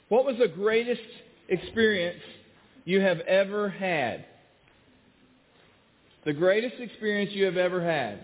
What was the greatest experience you have ever had? The greatest experience you have ever had.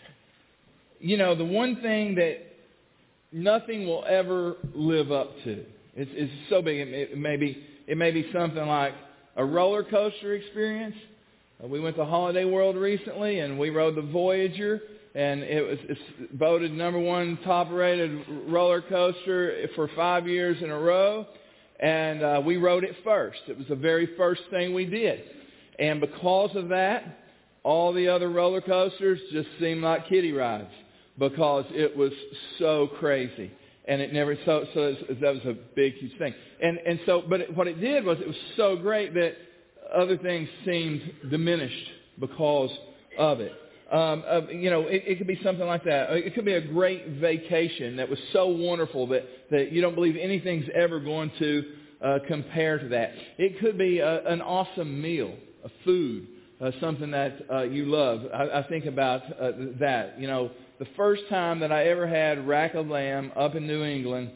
You know, the one thing that nothing will ever live up to. It's so big. It may be something like a roller coaster experience. We went to Holiday World recently, and we rode the Voyager, and it's voted #1 top-rated roller coaster for 5 years in a row. And we rode it first. It was the very first thing we did. And because of that, all the other roller coasters just seemed like kiddie rides because it was so crazy. And it never, so that was a big, huge thing. And so, but what it did was it was so great that other things seemed diminished because of it. You know, it could be something like that. It could be a great vacation that was so wonderful that you don't believe anything's ever going to compare to that. It could be an awesome meal, a food, something that you love. I think about that. You know, the first time that I ever had rack of lamb up in New England,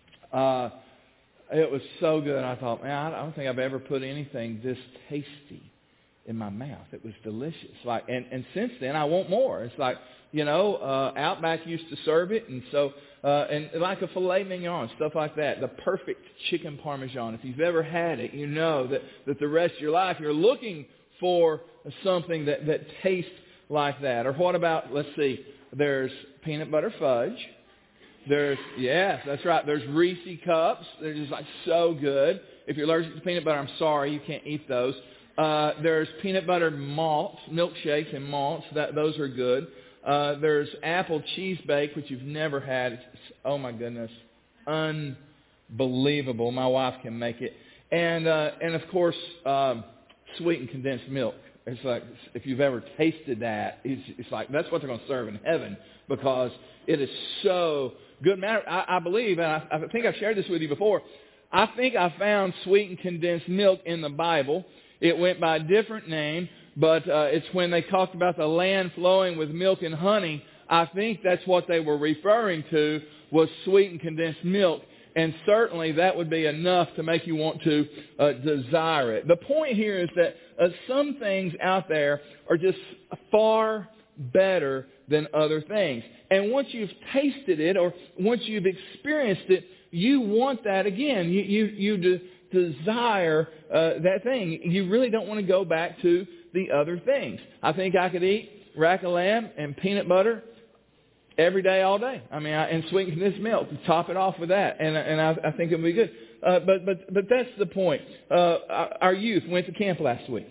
it was so good. I thought, man, I don't think I've ever put anything this tasty in my mouth. It was delicious. Like, and since then, I want more. It's like, you know, Outback used to serve it, and so, and like a filet mignon, stuff like that. The perfect chicken parmesan. If you've ever had it, you know that the rest of your life you're looking for something that tastes like that. Or what about, let's see, there's peanut butter fudge. Yes, that's right. There's Reese cups. They're just like so good. If you're allergic to peanut butter, I'm sorry, you can't eat those. There's peanut butter malts, milkshakes and malts. Those are good. There's apple cheese bake, which you've never had. Oh my goodness, unbelievable. My wife can make it. And of course, sweetened condensed milk. It's like, if you've ever tasted that, it's like that's what they're going to serve in heaven because it is so good. I believe, and I think I've shared this with you before, I think I found sweetened condensed milk in the Bible. It went by a different name, but it's when they talked about the land flowing with milk and honey. I think that's what they were referring to was sweetened condensed milk. And certainly that would be enough to make you want to desire it. The point here is that some things out there are just far better than other things. And once you've tasted it or once you've experienced it, you want that again. You desire that thing. You really don't want to go back to the other things. I think I could eat rack of lamb and peanut butter every day, all day. I mean, and sweeten this milk to top it off with that, and I think it'll be good. But that's the point. Our youth went to camp last week,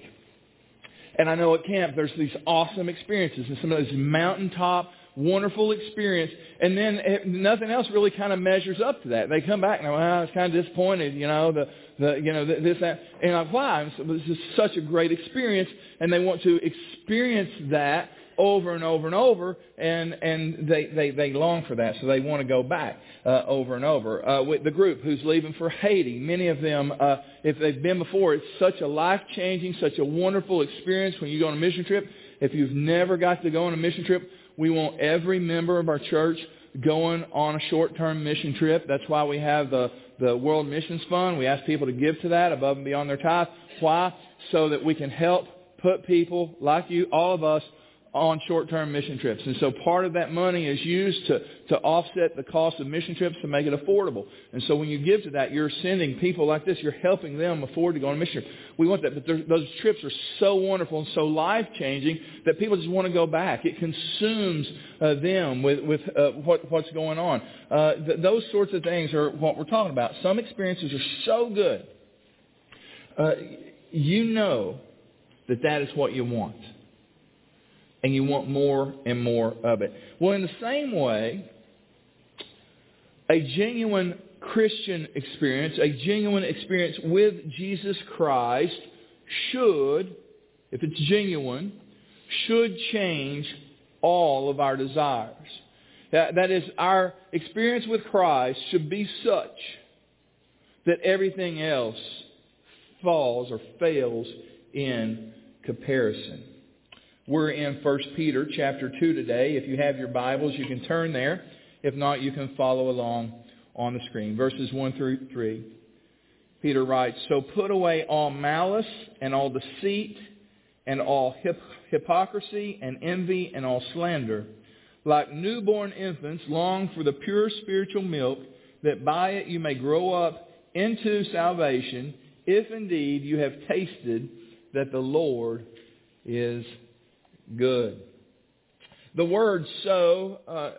and I know at camp there's these awesome experiences and some of those mountaintop, wonderful experience, and then nothing else really kind of measures up to that. They come back and they're, well, I was kind of disappointed, you know, this, that, and I'm like, why? This is such a great experience, and they want to experience that over and over and over, and they long for that, so they want to go back over and over. With the group who's leaving for Haiti, many of them, if they've been before, it's such a life-changing, such a wonderful experience when you go on a mission trip. If you've never got to go on a mission trip, we want every member of our church going on a short-term mission trip. That's why we have the World Missions Fund. We ask people to give to that above and beyond their tithe. Why? So that we can help put people like you, all of us, on short-term mission trips. And so part of that money is used to offset the cost of mission trips to make it affordable. And so when you give to that, you're sending people like this, you're helping them afford to go on a mission trip. We want that, but those trips are so wonderful and so life-changing that people just want to go back. It consumes them with what's going on. Those sorts of things are what we're talking about. Some experiences are so good, you know that is what you want. And you want more and more of it. Well, in the same way, a genuine Christian experience, a genuine experience with Jesus Christ should, if it's genuine, should change all of our desires. That is, our experience with Christ should be such that everything else falls or fails in comparison. We're in 1 Peter chapter 2 today. If you have your Bibles, you can turn there. If not, you can follow along on the screen. Verses 1 through 3. Peter writes, "So put away all malice and all deceit and all hypocrisy and envy and all slander. Like newborn infants, long for the pure spiritual milk, that by it you may grow up into salvation, if indeed you have tasted that the Lord is good." The word "so"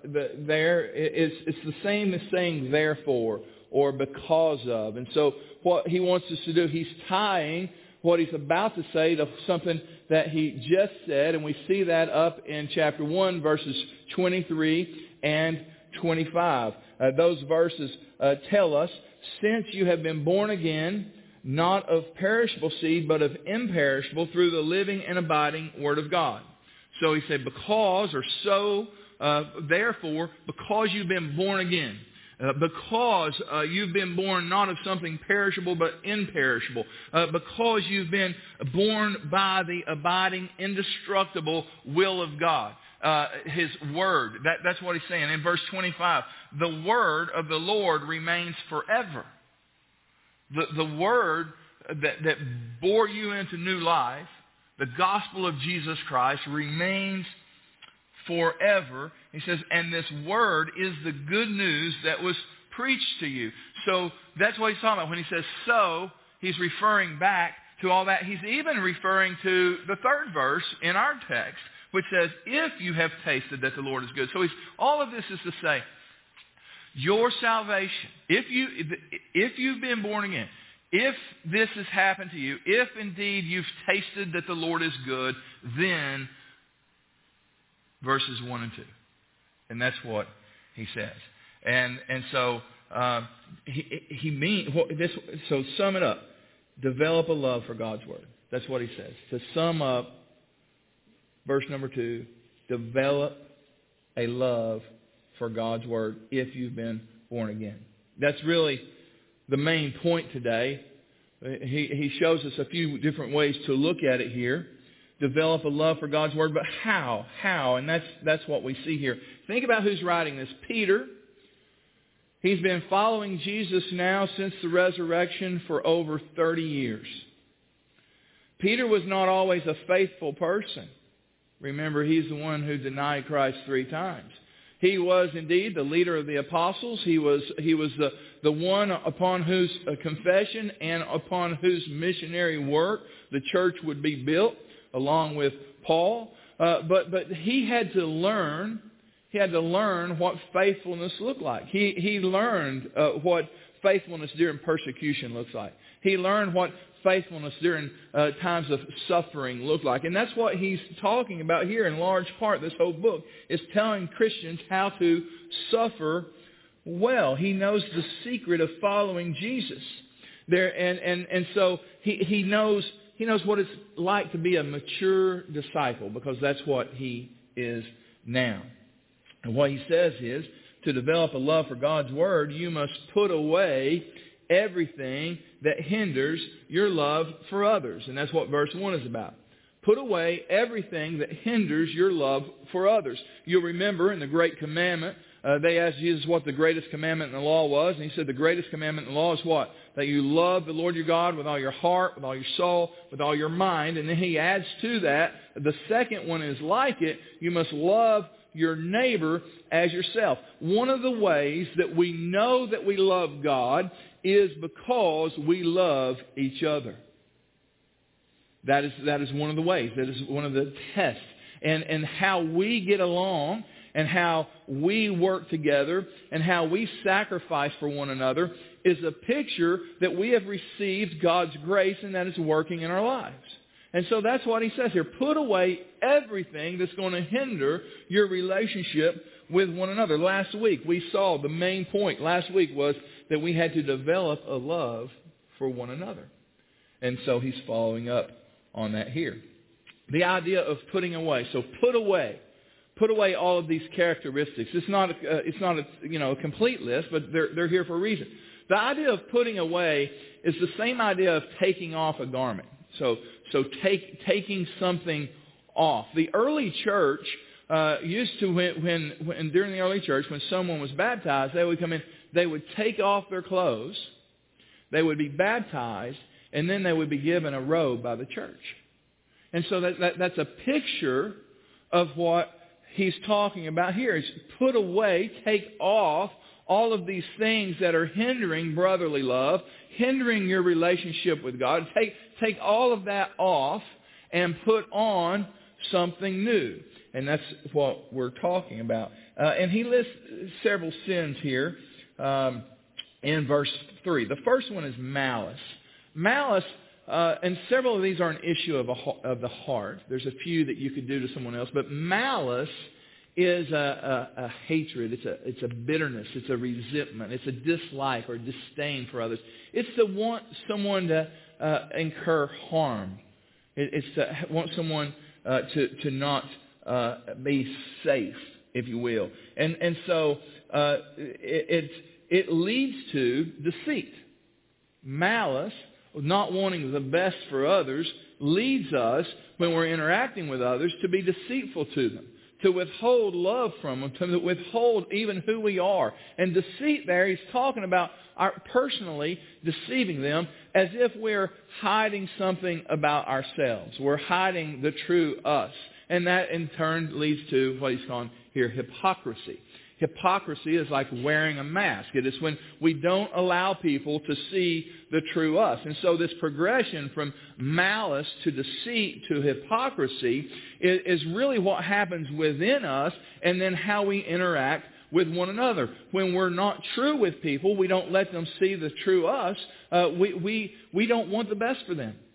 it's the same as saying "therefore" or "because of." And so what he wants us to do, he's tying what he's about to say to something that he just said. And we see that up in chapter 1, verses 23 and 25. Those verses tell us, "Since you have been born again, not of perishable seed, but of imperishable, through the living and abiding Word of God." So he said, because, or so, therefore, because you've been born again. Because you've been born not of something perishable but imperishable. Because you've been born by the abiding, indestructible will of God. His Word. That's what he's saying. In verse 25, the Word of the Lord remains forever. The Word that bore you into new life, the gospel of Jesus Christ, remains forever. He says, and this Word is the good news that was preached to you. So that's what he's talking about. When he says "so," he's referring back to all that. He's even referring to the third verse in our text, which says, "if you have tasted that the Lord is good." So all of this is to say, your salvation, if you've been born again, if this has happened to you, if indeed you've tasted that the Lord is good, then verses 1 and 2. And that's what he says. And so he means this. So sum it up. Develop a love for God's Word. That's what he says. To sum up, verse number 2, develop a love for God's Word if you've been born again. That's really the main point today. He shows us a few different ways to look at it here. Develop a love for God's Word, but how? How? And that's what we see here. Think about who's writing this. Peter. He's been following Jesus now since the resurrection for over 30 years. Peter was not always a faithful person. Remember, he's the one who denied Christ 3 times. He was indeed the leader of the apostles. He was the one upon whose confession and upon whose missionary work the church would be built, along with Paul. But he had to learn. He had to learn what faithfulness looked like. He learned what faithfulness during persecution looks like. He learned what faithfulness during times of suffering looked like. And that's what he's talking about here in large part. This whole book is telling Christians how to suffer well. He knows the secret of following Jesus. And so he knows what it's like to be a mature disciple, because that's what he is now. And what he says is, to develop a love for God's Word, you must put away everything that hinders your love for others. And that's what verse 1 is about. Put away everything that hinders your love for others. You'll remember in the Great Commandment, they asked Jesus what the greatest commandment in the law was. And he said the greatest commandment in the law is what? That you love the Lord your God with all your heart, with all your soul, with all your mind. And then he adds to that, the second one is like it. You must love your neighbor as yourself. One of the ways that we know that we love God is because we love each other. That is one of the ways. That is one of the tests. And how we get along and how we work together and how we sacrifice for one another is a picture that we have received God's grace and that is working in our lives. And so that's what he says here. Put away everything that's going to hinder your relationship with one another. Last week we saw the main point last week was that we had to develop a love for one another. And so he's following up on that here. The idea of putting away. So put away all of these characteristics. It's not a complete list, but they're here for a reason. The idea of putting away is the same idea of taking off a garment. So taking something off. The early church used to, when during the early church, when someone was baptized, they would come in, they would take off their clothes, They would be baptized, and then they would be given a robe by the church. And so that's a picture of what he's talking about here. Is put away, take off all of these things that are hindering brotherly love, hindering your relationship with God. Take all of that off and put on something new. And that's what we're talking about. And he lists several sins here in verse 3. The first one is malice. Malice, and several of these are an issue of the heart. There's a few that you could do to someone else. But malice is a hatred. It's a bitterness. It's a resentment. It's a dislike or disdain for others. It's to want someone to incur harm. It's to want someone to not be safe, if you will. And so it leads to deceit. Malice, not wanting the best for others, leads us, when we're interacting with others, to be deceitful to them, to withhold love from them, to withhold even who we are. And deceit there, he's talking about personally deceiving them as if we're hiding something about ourselves. We're hiding the true us. And that in turn leads to what he's calling here hypocrisy. Hypocrisy is like wearing a mask. It is when we don't allow people to see the true us. And so this progression from malice to deceit to hypocrisy is really what happens within us, and then how we interact with one another. When we're not true with people, we don't let them see the true us. We don't want the best for them.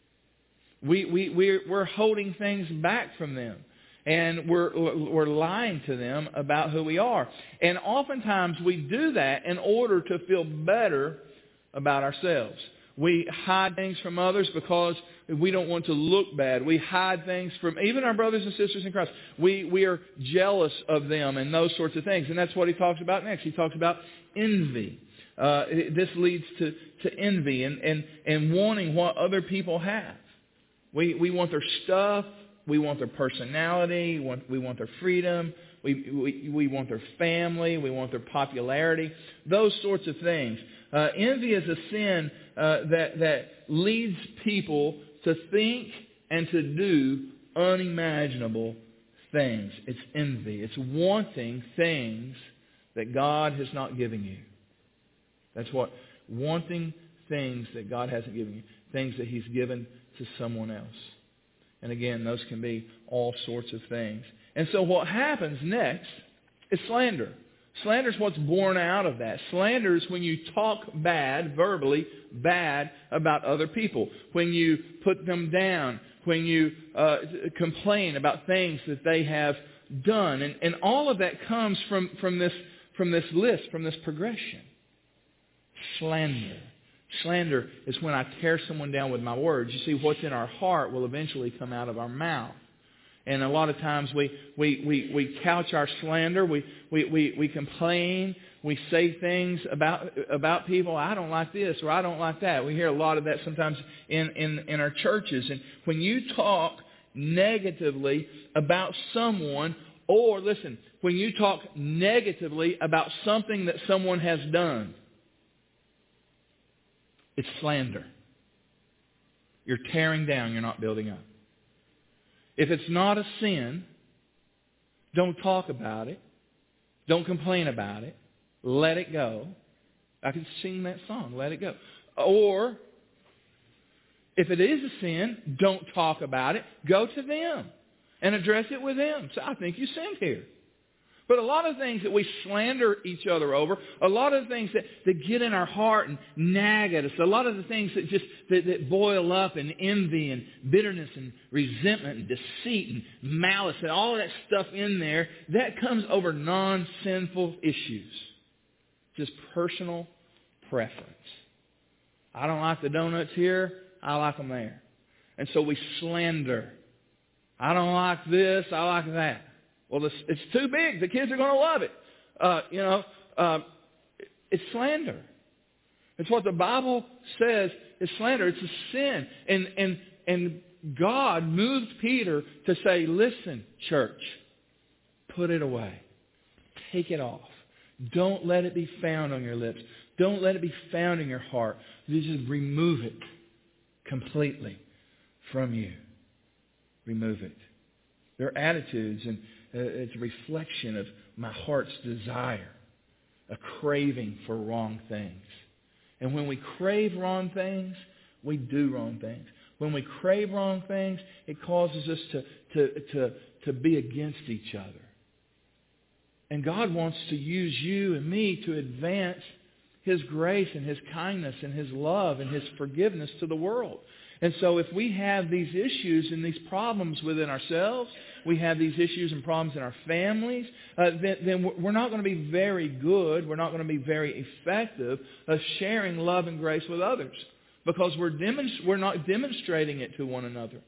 We're holding things back from them. And we're lying to them about who we are. And oftentimes we do that in order to feel better about ourselves. We hide things from others because we don't want to look bad. We hide things from even our brothers and sisters in Christ. We are jealous of them and those sorts of things. And that's what he talks about next. He talks about envy. This leads to envy and wanting what other people have. We want their stuff. We want their personality. We want their freedom. We want their family. We want their popularity. Those sorts of things. Envy is a sin that leads people to think and to do unimaginable things. It's envy. It's wanting things that God has not given you. That's what wanting things that God hasn't given you. Things that He's given to someone else. And again, those can be all sorts of things. And so what happens next is slander. Slander is what's born out of that. Slander is when you talk bad, verbally bad, about other people. When you put them down. When you complain about things that they have done. And all of that comes from this list, from this progression. Slander. Slander is when I tear someone down with my words. You see, what's in our heart will eventually come out of our mouth. And a lot of times we couch our slander. We complain. We say things about people. I don't like this or I don't like that. We hear a lot of that sometimes in our churches. And when you talk negatively about someone, or listen, when you talk negatively about something that someone has done, it's slander. You're tearing down. You're not building up. If it's not a sin, don't talk about it. Don't complain about it. Let it go. I can sing that song, Let It Go. Or, if it is a sin, don't talk about it. Go to them and address it with them. So I think you sinned here. But a lot of things that we slander each other over, a lot of the things that get in our heart and nag at us, a lot of the things that just that boil up in envy and bitterness and resentment and deceit and malice and all of that stuff in there, that comes over non-sinful issues. Just personal preference. I don't like the donuts here, I like them there. And so we slander. I don't like this, I like that. Well, it's too big. The kids are going to love it. It's slander. It's what the Bible says is slander. It's a sin. And God moved Peter to say, listen, church, put it away. Take it off. Don't let it be found on your lips. Don't let it be found in your heart. You just remove it completely from you. Remove it. They're attitudes, and it's a reflection of my heart's desire, a craving for wrong things. And when we crave wrong things, we do wrong things. When we crave wrong things, it causes us to be against each other. And God wants to use you and me to advance His grace and His kindness and His love and His forgiveness to the world. And so if we have these issues and these problems within ourselves, we have these issues and problems in our families, then we're not going to be very good, we're not going to be very effective of sharing love and grace with others, because we're not demonstrating it to one another.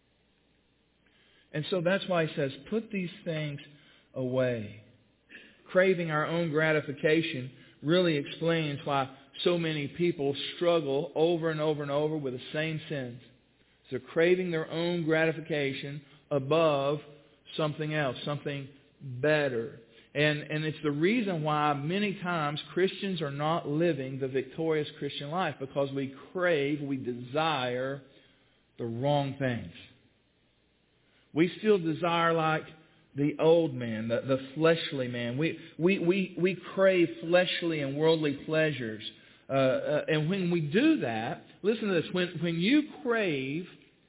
And so that's why He says, put these things away. Craving our own gratification really explains why so many people struggle over and over and over with the same sins. They're craving their own gratification above something else, something better. And it's the reason why many times Christians are not living the victorious Christian life, because we crave, we desire the wrong things. We still desire like the old man, the fleshly man. We crave fleshly and worldly pleasures. And when we do that, listen to this, when you crave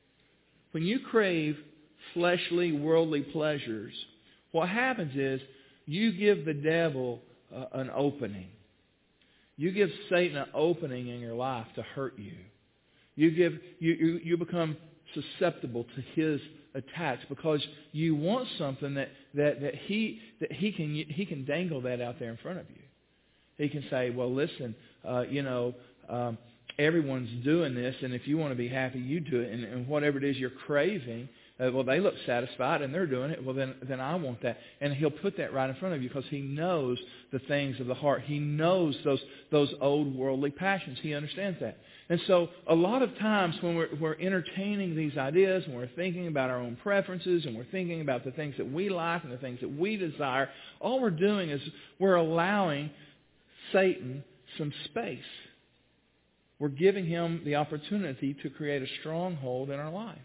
fleshly, worldly pleasures, what happens is you give the devil an opening. You give Satan an opening in your life to hurt you. You become susceptible to his attacks because you want something that he can dangle that out there in front of you. He can say, well, listen, everyone's doing this, and if you want to be happy, you do it. And whatever it is you're craving, well, they look satisfied and they're doing it. Well, then I want that. And he'll put that right in front of you because he knows the things of the heart. He knows those old worldly passions. He understands that. And so a lot of times when we're entertaining these ideas and we're thinking about our own preferences and we're thinking about the things that we like and the things that we desire, all we're doing is we're allowing Satan some space. We're giving him the opportunity to create a stronghold in our life.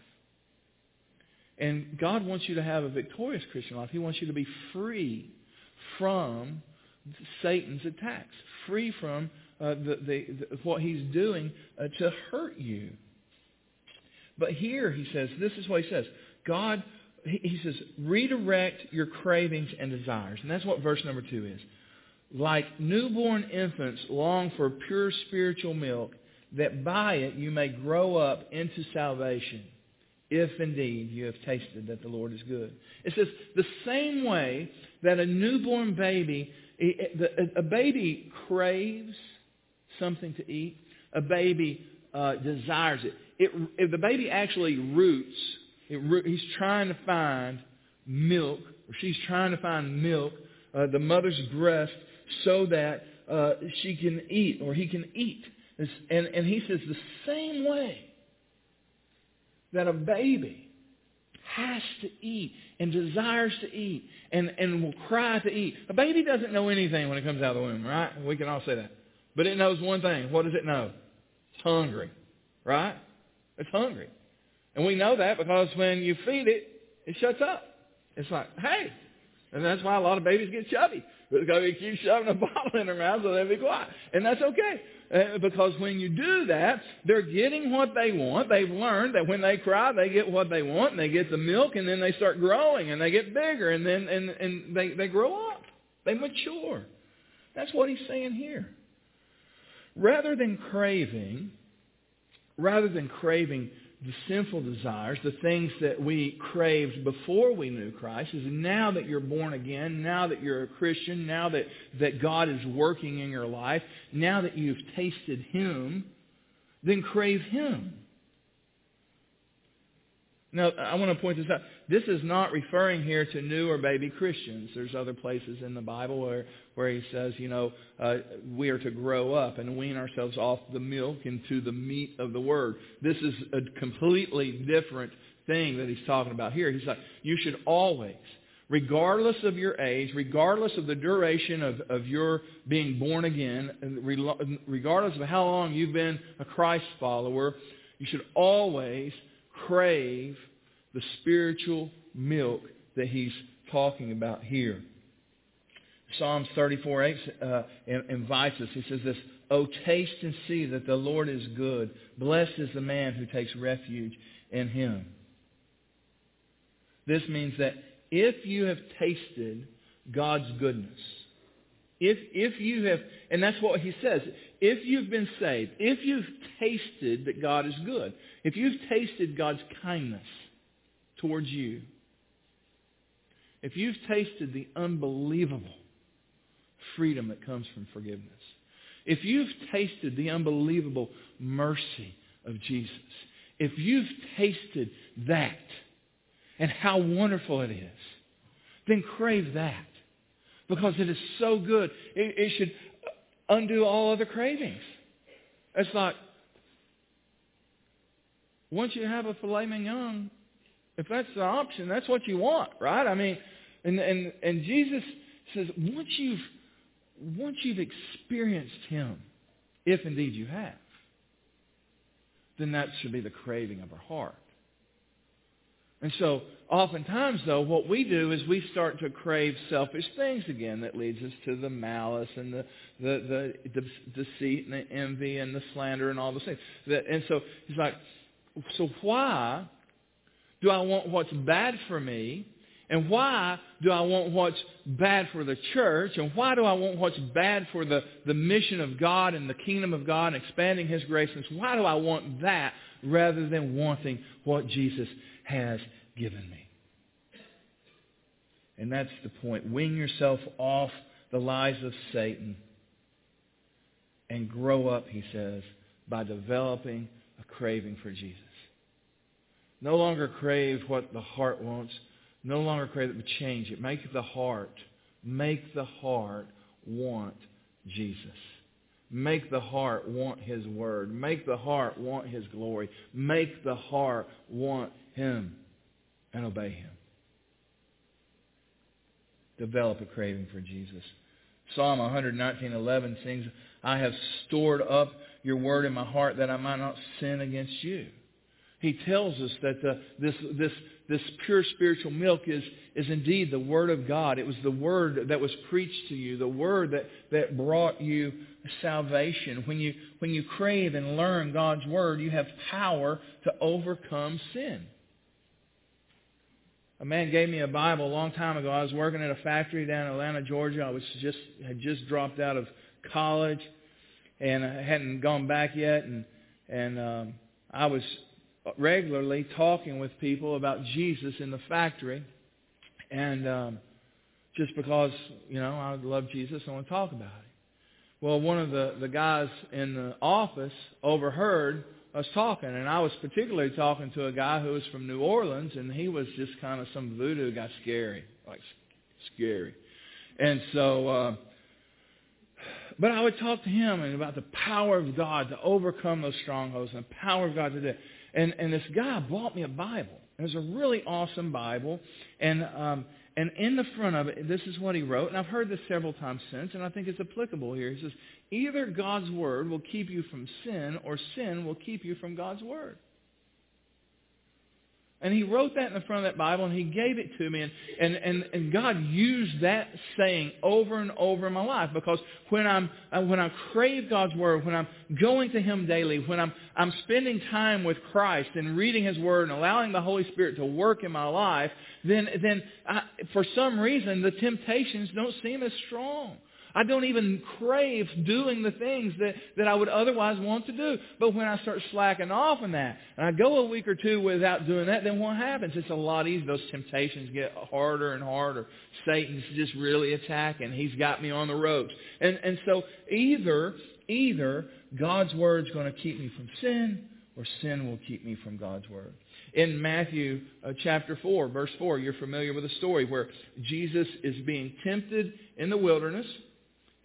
And God wants you to have a victorious Christian life. He wants you to be free from Satan's attacks, free from what he's doing to hurt you. But here he says, this is what he says. God, he says, redirect your cravings and desires. And that's what verse number 2 is. Like newborn infants long for pure spiritual milk, that by it you may grow up into salvation, if indeed you have tasted that the Lord is good. It says the same way that a newborn baby, a baby craves something to eat, a baby desires it. If the baby actually roots, he's trying to find milk, or she's trying to find milk, the mother's breast, so that she can eat, or he can eat. And he says the same way that a baby has to eat and desires to eat and will cry to eat. A baby doesn't know anything when it comes out of the womb, right? We can all say that. But it knows one thing. What does it know? It's hungry, right? It's hungry. And we know that because when you feed it, it shuts up. It's like, hey. And that's why a lot of babies get chubby. Because you keep shoving a bottle in their mouth so they'll be quiet. And that's okay. Because when you do that, they're getting what they want. They've learned that when they cry, they get what they want, and they get the milk, and then they start growing, and they get bigger, and then and they grow up. They mature. That's what he's saying here. Rather than craving the sinful desires, the things that we craved before we knew Christ, is now that you're born again, now that you're a Christian, now that God is working in your life, now that you've tasted Him, then crave Him. Now, I want to point this out. This is not referring here to new or baby Christians. There's other places in the Bible where he says, we are to grow up and wean ourselves off the milk into the meat of the Word. This is a completely different thing that he's talking about here. He's like, you should always, regardless of your age, regardless of the duration of your being born again, and regardless of how long you've been a Christ follower, you should always crave the spiritual milk that he's talking about here. Psalms 34:8 invites us. He says this, "Oh, taste and see that the Lord is good. Blessed is the man who takes refuge in him." This means that if you have tasted God's goodness, if you have, and that's what he says, if you've been saved, if you've tasted that God is good, if you've tasted God's kindness towards you, if you've tasted the unbelievable freedom that comes from forgiveness, if you've tasted the unbelievable mercy of Jesus, if you've tasted that and how wonderful it is, then crave that. Because it is so good. It should undo all other cravings. It's like, once you have a filet mignon, if that's the option, that's what you want, right? I mean, and Jesus says, once you've experienced him, if indeed you have, then that should be the craving of our heart. And so, oftentimes, though, what we do is we start to crave selfish things again that leads us to the malice and the deceit and the envy and the slander and all those things. And so, he's like, so why do I want what's bad for me? And why do I want what's bad for the church? And why do I want what's bad for the mission of God and the kingdom of God and expanding his grace? And why do I want that rather than wanting what Jesus has given me? And that's the point. Wean yourself off the lies of Satan and grow up, he says, by developing a craving for Jesus. No longer crave what the heart wants. No longer crave it, but change it. Make the heart want Jesus. Make the heart want his word. Make the heart want his glory. Make the heart want him and obey him. Develop a craving for Jesus. Psalm 119:11 sings, "I have stored up your word in my heart that I might not sin against you." He tells us that this pure spiritual milk is indeed the Word of God. It was the Word that was preached to you, the Word that brought you salvation. When you crave and learn God's Word, you have power to overcome sin. A man gave me a Bible a long time ago. I was working at a factory down in Atlanta, Georgia. I had just dropped out of college, and I hadn't gone back yet, and I was regularly talking with people about Jesus in the factory, and just because, I love Jesus, I want to talk about it. Well, one of the guys in the office overheard us talking, and I was particularly talking to a guy who was from New Orleans, and he was just kind of some voodoo guy, scary. And so, but I would talk to him about the power of God to overcome those strongholds and the power of God to do it. And this guy bought me a Bible. It was a really awesome Bible. And in the front of it, this is what he wrote. And I've heard this several times since, and I think it's applicable here. He says, either God's Word will keep you from sin, or sin will keep you from God's Word. And he wrote that in the front of that Bible, and he gave it to me. And God used that saying over and over in my life. Because when I crave God's Word, when I'm going to him daily, when I'm spending time with Christ and reading his Word and allowing the Holy Spirit to work in my life, then for some reason the temptations don't seem as strong. I don't even crave doing the things that I would otherwise want to do. But when I start slacking off in that, and I go a week or two without doing that, then what happens? It's a lot easier. Those temptations get harder and harder. Satan's just really attacking. He's got me on the ropes. And so either God's Word's going to keep me from sin, or sin will keep me from God's Word. In Matthew chapter 4, verse 4, you're familiar with the story where Jesus is being tempted in the wilderness.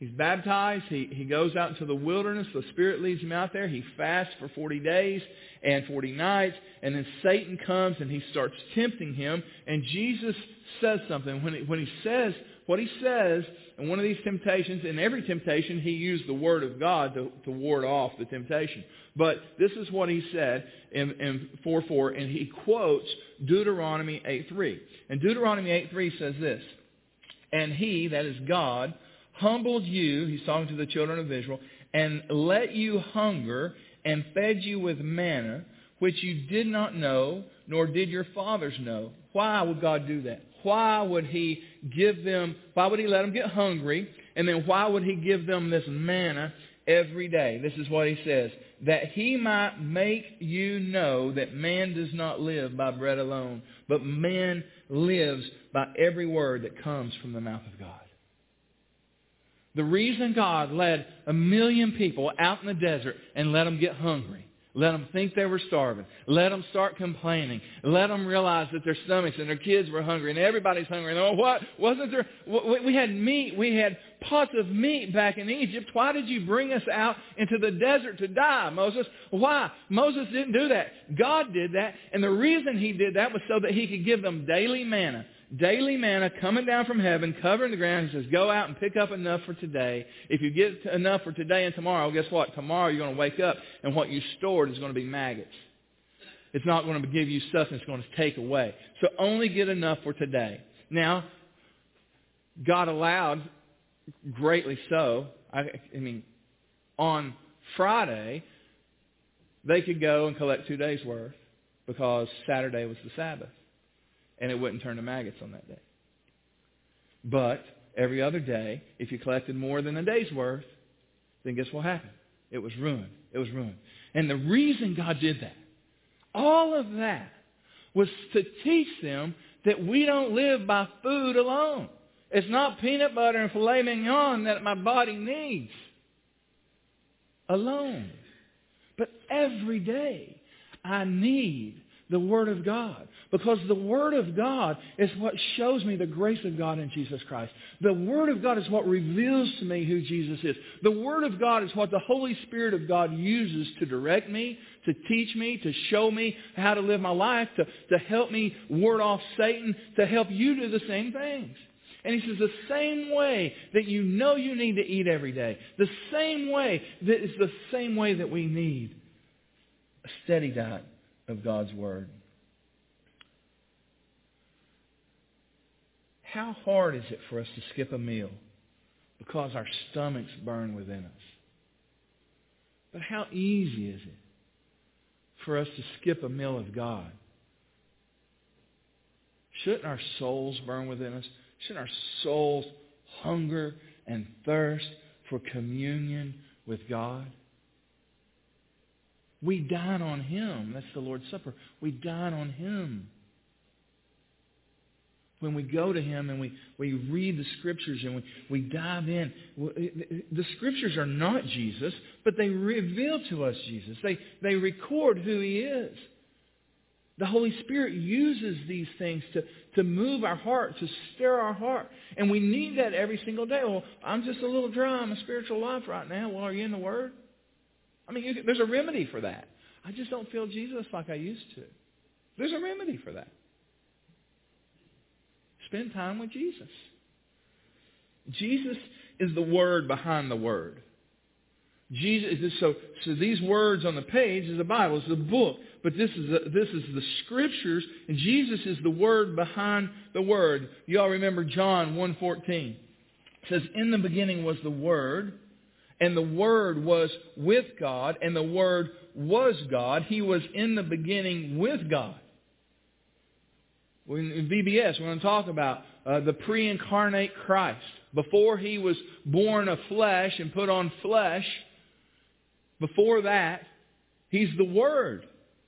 He's baptized. He goes out into the wilderness. The Spirit leads him out there. He fasts for 40 days and 40 nights. And then Satan comes and he starts tempting him. And Jesus says something. When he says what he says in one of these temptations, in every temptation, he used the Word of God to ward off the temptation. But this is what he said in 4:4. And he quotes Deuteronomy 8:3. And Deuteronomy 8:3 says this. And he, that is God, humbled you, he's talking to the children of Israel, and let you hunger and fed you with manna, which you did not know, nor did your fathers know. Why would God do that? Why would he let them get hungry? And then why would he give them this manna every day? This is what he says. That he might make you know that man does not live by bread alone, but man lives by every word that comes from the mouth of God. The reason God led 1 million people out in the desert and let them get hungry, let them think they were starving, let them start complaining, let them realize that their stomachs and their kids were hungry and everybody's hungry. And oh, what? Wasn't there? We had meat. We had pots of meat back in Egypt. Why did you bring us out into the desert to die, Moses? Why? Moses didn't do that. God did that. And the reason he did that was so that he could give them daily manna. Daily manna coming down from heaven, covering the ground. He says, go out and pick up enough for today. If you get enough for today and tomorrow, guess what? Tomorrow you're going to wake up and what you stored is going to be maggots. It's not going to give you sustenance. It's going to take away. So only get enough for today. Now, God allowed, greatly so, on Friday, they could go and collect 2 days' worth because Saturday was the Sabbath. And it wouldn't turn to maggots on that day. But every other day, if you collected more than a day's worth, then guess what happened? It was ruined. It was ruined. And the reason God did that, all of that, was to teach them that we don't live by food alone. It's not peanut butter and filet mignon that my body needs alone. But every day, I need the Word of God. Because the Word of God is what shows me the grace of God in Jesus Christ. The Word of God is what reveals to me who Jesus is. The Word of God is what the Holy Spirit of God uses to direct me, to teach me, to show me how to live my life, to help me ward off Satan, to help you do the same things. And he says the same way that you know you need to eat every day, the same way that is the same way that we need a steady diet of God's Word. How hard is it for us to skip a meal because our stomachs burn within us? But how easy is it for us to skip a meal of God? Shouldn't our souls burn within us? Shouldn't our souls hunger and thirst for communion with God? We dine on Him. That's the Lord's Supper. We dine on Him. When we go to Him and we read the Scriptures and we dive in, the Scriptures are not Jesus, but they reveal to us Jesus. They record who He is. The Holy Spirit uses these things to move our heart, to stir our heart. And we need that every single day. Well, I'm just a little dry in my spiritual life right now. Well, are you in the Word? I mean, there's a remedy for that. I just don't feel Jesus like I used to. There's a remedy for that. Spend time with Jesus. Jesus is the Word behind the Word. Jesus. So these words on the page is the Bible. It's the book. But this is the Scriptures, and Jesus is the Word behind the Word. You all remember John 1:14. It says, "In the beginning was the Word, and the Word was with God, and the Word was God. He was in the beginning with God." In VBS, we're going to talk about the pre-incarnate Christ. Before He was born of flesh and put on flesh, before that, He's the Word.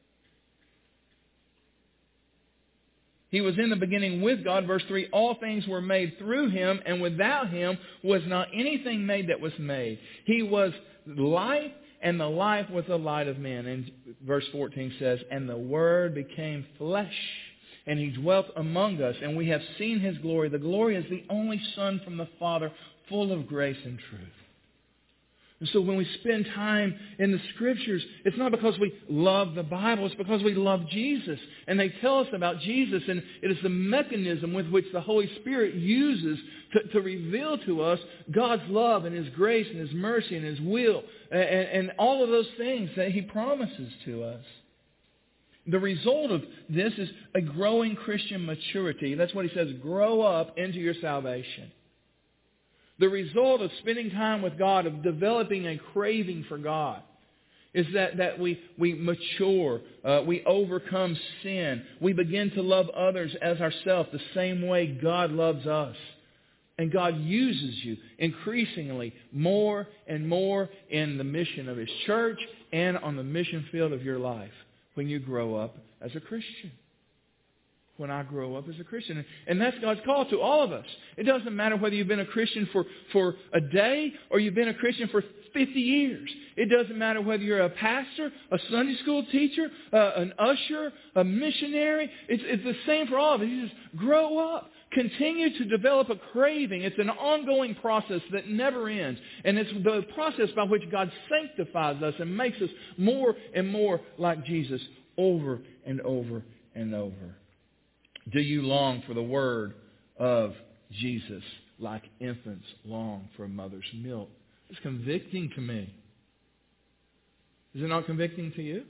He was in the beginning with God. Verse 3, all things were made through Him, and without Him was not anything made that was made. He was life, and the life was the light of men. And verse 14 says, and the Word became flesh, and He dwelt among us, and we have seen His glory. The glory is the only Son from the Father, full of grace and truth. And so when we spend time in the Scriptures, it's not because we love the Bible, it's because we love Jesus. And they tell us about Jesus, and it is the mechanism with which the Holy Spirit uses to reveal to us God's love and His grace and His mercy and His will and all of those things that He promises to us. The result of this is a growing Christian maturity. That's what he says, grow up into your salvation. The result of spending time with God, of developing a craving for God, is that we mature, we overcome sin, we begin to love others as ourselves the same way God loves us. And God uses you increasingly more and more in the mission of His church and on the mission field of your life when you grow up as a Christian. When I grow up as a Christian. And that's God's call to all of us. It doesn't matter whether you've been a Christian for a day or you've been a Christian for 50 years. It doesn't matter whether you're a pastor, a Sunday school teacher, an usher, a missionary. It's the same for all of us. You just grow up. Continue to develop a craving. It's an ongoing process that never ends. And it's the process by which God sanctifies us and makes us more and more like Jesus over and over and over. Do you long for the word of Jesus like infants long for a mother's milk? It's convicting to me. Is it not convicting to you?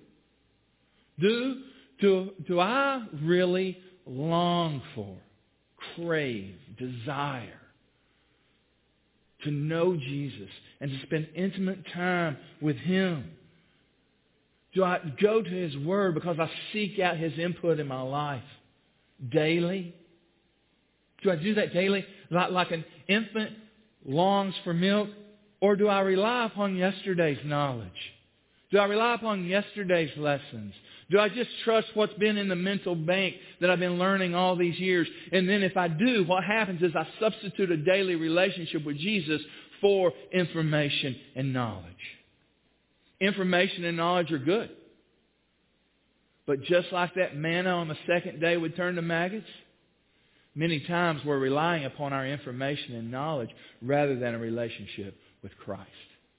Do I really long for, crave, desire to know Jesus and to spend intimate time with Him? Do I go to His Word because I seek out His input in my life? Daily? Do I do that daily like an infant longs for milk? Or do I rely upon yesterday's knowledge? Do I rely upon yesterday's lessons? Do I just trust what's been in the mental bank that I've been learning all these years? And then if I do, what happens is I substitute a daily relationship with Jesus for information and knowledge. Information and knowledge are good. But just like that manna on the second day would turn to maggots, many times we're relying upon our information and knowledge rather than a relationship with Christ.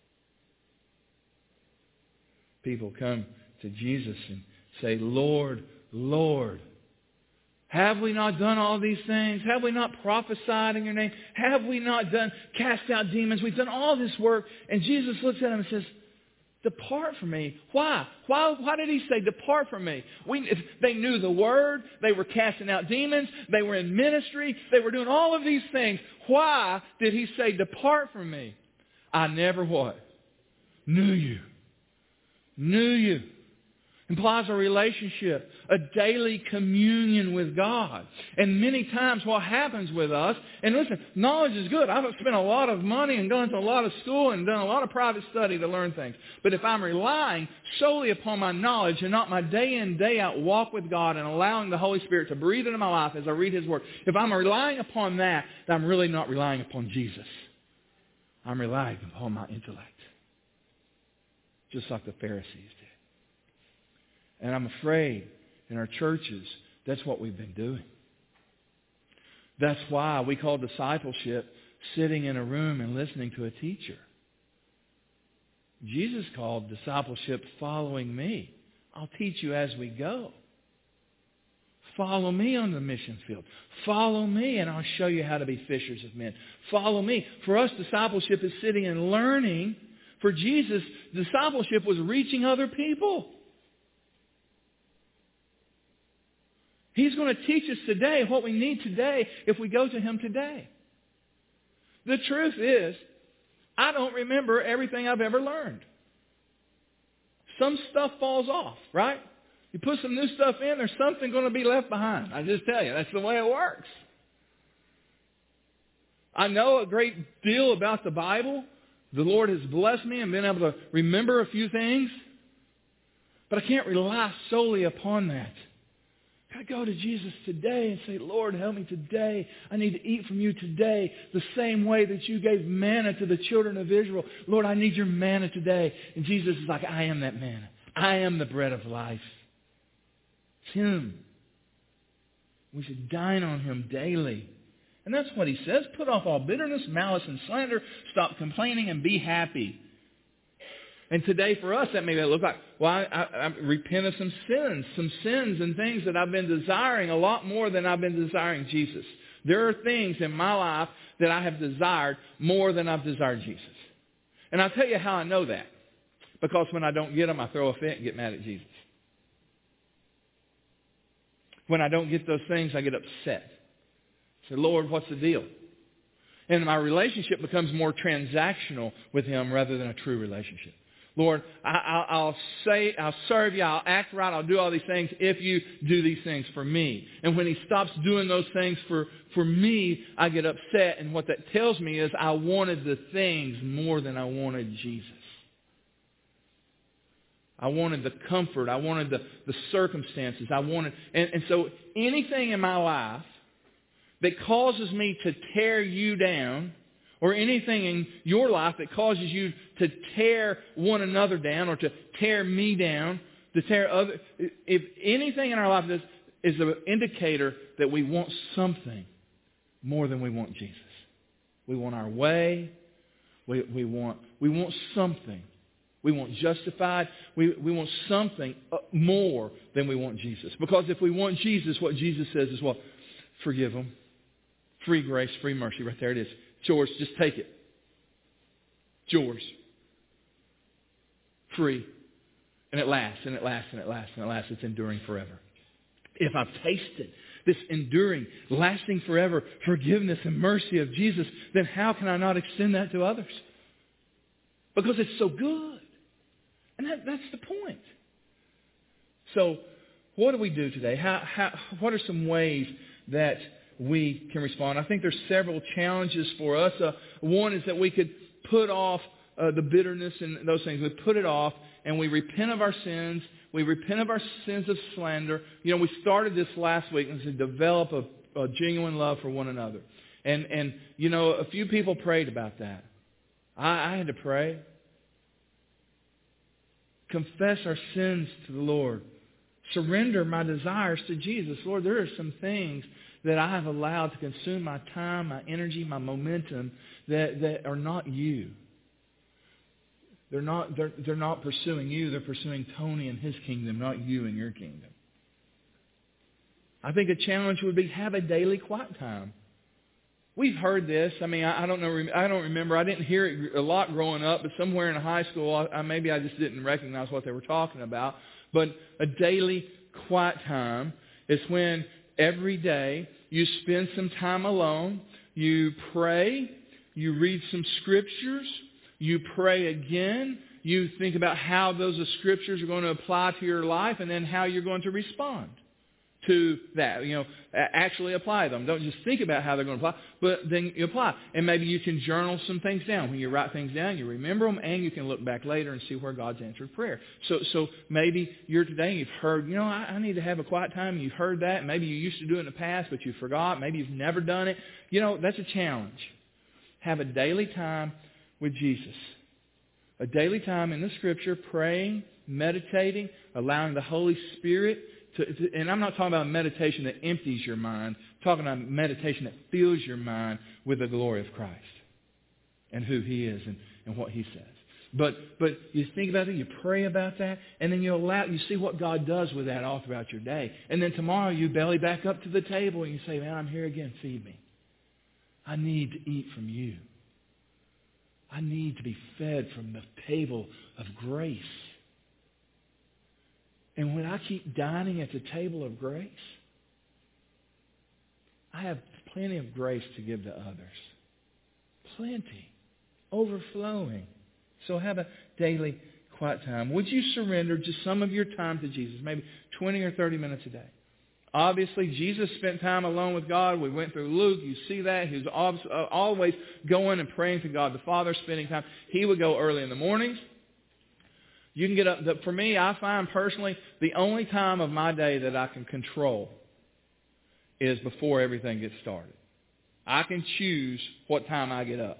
People come to Jesus and say, Lord, Lord, have we not done all these things? Have we not prophesied in your name? Have we not cast out demons? We've done all this work. And Jesus looks at him and says, depart from me. Why? Why did He say, depart from me? They knew the Word. They were casting out demons. They were in ministry. They were doing all of these things. Why did He say, depart from me? I never what? Knew you. Knew you. Implies a relationship, a daily communion with God. And many times what happens with us, and listen, knowledge is good. I've spent a lot of money and gone to a lot of school and done a lot of private study to learn things. But if I'm relying solely upon my knowledge and not my day in, day out walk with God and allowing the Holy Spirit to breathe into my life as I read His Word, if I'm relying upon that, then I'm really not relying upon Jesus. I'm relying upon my intellect. Just like the Pharisees did. And I'm afraid in our churches, that's what we've been doing. That's why we call discipleship sitting in a room and listening to a teacher. Jesus called discipleship following me. I'll teach you as we go. Follow me on the mission field. Follow me and I'll show you how to be fishers of men. Follow me. For us, discipleship is sitting and learning. For Jesus, discipleship was reaching other people. He's going to teach us today what we need today if we go to Him today. The truth is, I don't remember everything I've ever learned. Some stuff falls off, right? You put some new stuff in, there's something going to be left behind. I just tell you, that's the way it works. I know a great deal about the Bible. The Lord has blessed me and been able to remember a few things. But I can't rely solely upon that. I go to Jesus today and say, Lord, help me today. I need to eat from you today the same way that you gave manna to the children of Israel. Lord, I need your manna today. And Jesus is like, I am that manna. I am the bread of life. It's Him. We should dine on Him daily And that's what he says. Put off all bitterness, malice, and slander. Stop complaining and be happy. And today for us, that may look like, well, I repent of some sins and things that I've been desiring a lot more than I've been desiring Jesus. There are things in my life that I have desired more than I've desired Jesus. And I'll tell you how I know that. Because when I don't get them, I throw a fit and get mad at Jesus. When I don't get those things, I get upset. I say, Lord, what's the deal? And my relationship becomes more transactional with Him rather than a true relationship. Lord, I'll serve you, I'll act right, I'll do all these things if you do these things for me. And when He stops doing those things for me, I get upset. And what that tells me is I wanted the things more than I wanted Jesus. I wanted the comfort. I wanted the circumstances. And so anything in my life that causes me to tear you down, or anything in your life that causes you to tear one another down or to tear me down, to tear other, if anything in our life is an indicator that we want something more than we want Jesus. We want our way. We want something. We want justified. We want something more than we want Jesus. Because if we want Jesus, what Jesus says is, well, forgive them. Free grace, free mercy. Right there it is. It's yours. Just take it. It's yours. Free. And it lasts, and it lasts, and it lasts, and it lasts. It's enduring forever. If I've tasted this enduring, lasting forever forgiveness and mercy of Jesus, then how can I not extend that to others? Because it's so good. And that's the point. So what do we do today? What are some ways that we can respond? I think there's several challenges for us. One is that we could put off the bitterness and those things. We put it off and we repent of our sins. We repent of our sins of slander. You know, we started this last week and to develop a genuine love for one another. And you know, a few people prayed about that. I had to pray. Confess our sins to the Lord. Surrender my desires to Jesus. Lord, there are some things that I have allowed to consume my time, my energy, my momentum that are not you. They're not pursuing you. They're pursuing Tony and his kingdom, not you and your kingdom. I think a challenge would be have a daily quiet time. We've heard this. I mean, I don't know. I don't remember. I didn't hear it a lot growing up, but somewhere in high school, maybe I just didn't recognize what they were talking about. But a daily quiet time is when every day you spend some time alone, you pray, you read some scriptures, you pray again, you think about how those scriptures are going to apply to your life, and then how you're going to respond to that. You know, actually apply them. Don't just think about how they're going to apply, but then you apply. And maybe you can journal some things down. When you write things down, you remember them, and you can look back later and see where God's answered prayer. So maybe you're today and you've heard, I need to have a quiet time. You've heard that. Maybe you used to do it in the past, but you forgot. Maybe you've never done it. That's a challenge. Have a daily time with Jesus. A daily time in the Scripture, praying, meditating, allowing the Holy Spirit and I'm not talking about meditation that empties your mind. I'm talking about meditation that fills your mind with the glory of Christ and who He is and what He says. But you think about it, you pray about that, and then you see what God does with that all throughout your day. And then tomorrow you belly back up to the table and you say, man, I'm here again, feed me. I need to eat from you. I need to be fed from the table of grace. And when I keep dining at the table of grace, I have plenty of grace to give to others. Plenty. Overflowing. So have a daily quiet time. Would you surrender just some of your time to Jesus? Maybe 20 or 30 minutes a day. Obviously, Jesus spent time alone with God. We went through Luke. You see that. He was always going and praying to God the Father, spending time. He would go early in the mornings. You can get up. For me, I find personally the only time of my day that I can control is before everything gets started. I can choose what time I get up.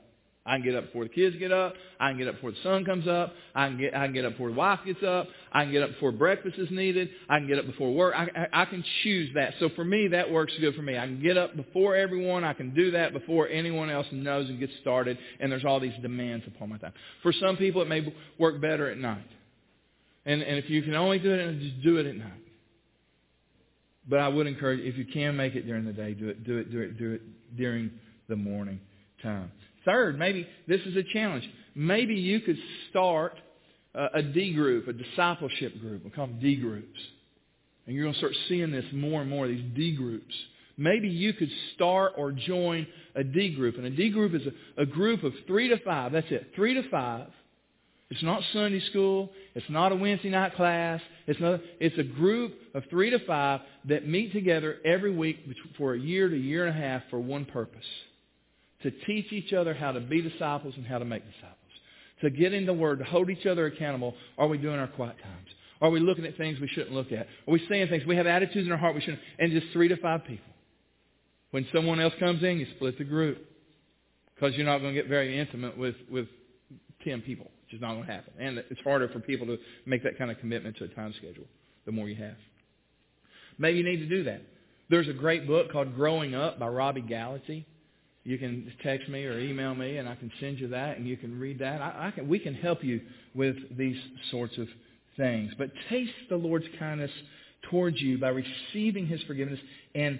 I can get up before the kids get up. I can get up before the sun comes up. I can get up before the wife gets up. I can get up before breakfast is needed. I can get up before work. I can choose that. So for me, that works good for me. I can get up before everyone. I can do that before anyone else knows and gets started. And there's all these demands upon my time. For some people, it may work better at night. And if you can only do it, just do it at night. But I would encourage, if you can make it during the day, do it during the morning time. Third, maybe this is a challenge. Maybe you could start a D group, a discipleship group. We call them D groups. And you're going to start seeing this more and more, these D groups. Maybe you could start or join a D group. And a D group is a group of 3 to 5. That's it, 3 to 5. It's not Sunday school. It's not a Wednesday night class. It's a group of 3 to 5 that meet together every week for a year to a year and a half for one purpose. To teach each other how to be disciples and how to make disciples. To get in the Word, to hold each other accountable. Are we doing our quiet times? Are we looking at things we shouldn't look at? Are we saying things? We have attitudes in our heart we shouldn't. And just 3 to 5 people. When someone else comes in, you split the group. Because you're not going to get very intimate with 10 people. Which is not going to happen. And it's harder for people to make that kind of commitment to a time schedule the more you have. Maybe you need to do that. There's a great book called Growing Up by Robbie Gallaty. You can text me or email me and I can send you that and you can read that. We can help you with these sorts of things. But taste the Lord's kindness towards you by receiving His forgiveness and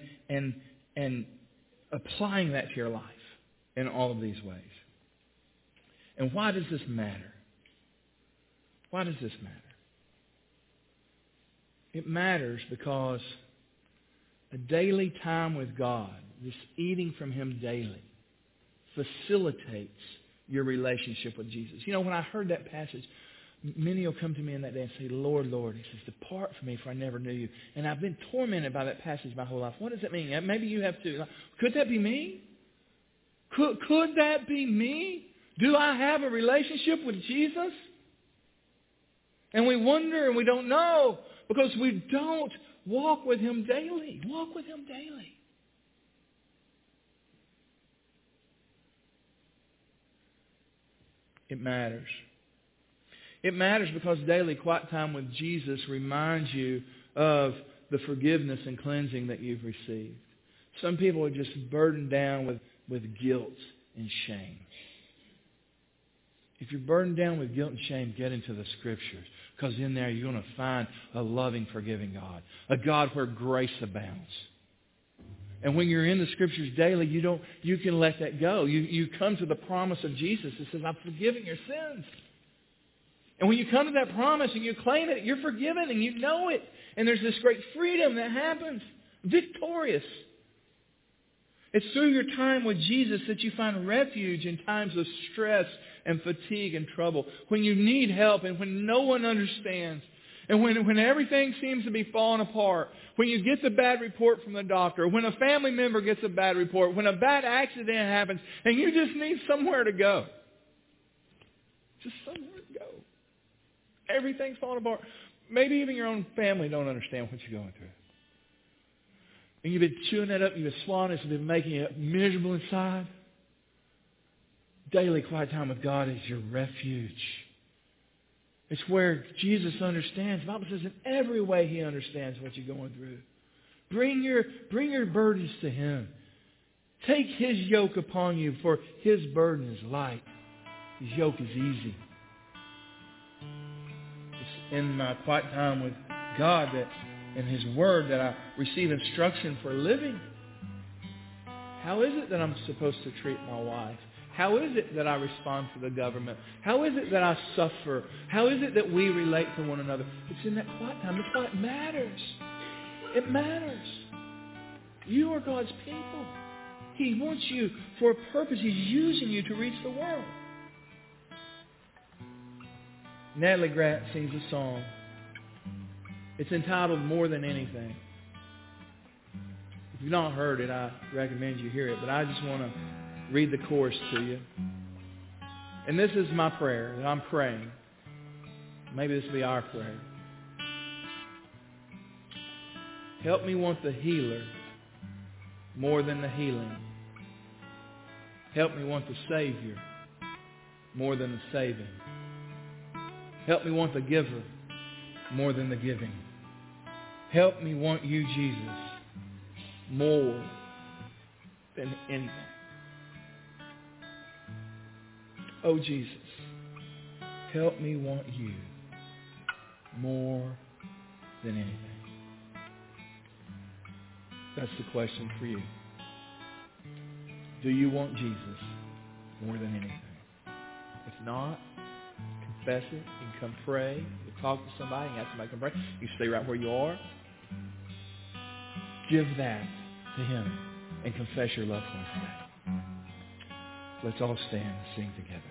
applying that to your life in all of these ways. And why does this matter? Why does this matter? It matters because a daily time with God, this eating from Him daily, facilitates your relationship with Jesus. You know, when I heard that passage, many will come to me in that day and say, Lord, Lord. He says, depart from me for I never knew you. And I've been tormented by that passage my whole life. What does it mean? Maybe you have too. Could that be me? Could that be me? Do I have a relationship with Jesus? And we wonder and we don't know because we don't walk with Him daily. Walk with Him daily. It matters. It matters because daily quiet time with Jesus reminds you of the forgiveness and cleansing that you've received. Some people are just burdened down with guilt and shame. If you're burdened down with guilt and shame, get into the Scriptures. Because in there you're going to find a loving, forgiving God. A God where grace abounds. And when you're in the Scriptures daily, you can let that go. You come to the promise of Jesus that says, I'm forgiving your sins. And when you come to that promise and you claim it, you're forgiven and you know it. And there's this great freedom that happens. Victorious. It's through your time with Jesus that you find refuge in times of stress and fatigue and trouble. When you need help and when no one understands. And when everything seems to be falling apart. When you get the bad report from the doctor. When a family member gets a bad report. When a bad accident happens. And you just need somewhere to go. Just somewhere to go. Everything's falling apart. Maybe even your own family don't understand what you're going through. And you've been chewing that up, you've been swallowing it, it's been making you miserable inside. Daily quiet time with God is your refuge. It's where Jesus understands. The Bible says in every way He understands what you're going through. Bring your burdens to Him. Take His yoke upon you, for His burden is light. His yoke is easy. It's in my quiet time with God that in His Word that I receive instruction for living. How is it that I'm supposed to treat my wife? How is it that I respond to the government? How is it that I suffer? How is it that we relate to one another? It's in that quiet time. That's why it matters. It matters. You are God's people. He wants you for a purpose. He's using you to reach the world. Natalie Grant sings a song. It's entitled More Than Anything. If you've not heard it, I recommend you hear it. But I just want to read the chorus to you. And this is my prayer that I'm praying. Maybe this will be our prayer. Help me want the healer more than the healing. Help me want the Savior more than the saving. Help me want the giver more than the giving. Help me want you, Jesus, more than anything. Oh, Jesus, help me want you more than anything. That's the question for you. Do you want Jesus more than anything? If not, confess it. You can come pray. You can talk to somebody and ask somebody to come pray. You stay right where you are. Give that to Him and confess your love for Him today. Let's all stand and sing together.